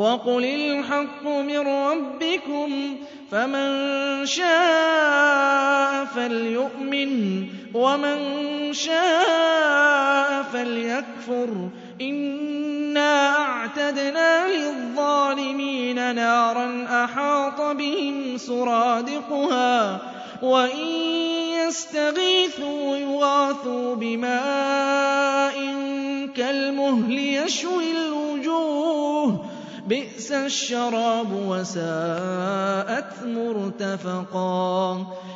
وَقُلِ الْحَقُّ مِن رَّبِّكُمْ فَمَن شَاءَ فَلْيُؤْمِنْ وَمَن شَاءَ فَلْيَكْفُرْ إِنَّا أَعْتَدْنَا لِلظَّالِمِينَ نَارًا أَحَاطَ بِهِمْ سُرَادِقُهَا وَإِن يَسْتَغِيثُوا يُغَاثُوا بِمَاءٍ كَالْمُهْلِ يَشْوِي الْوُجُوهَ بِئْسَ الشَّرَابُ وَسَاءَتْ مُرْتَفَقًا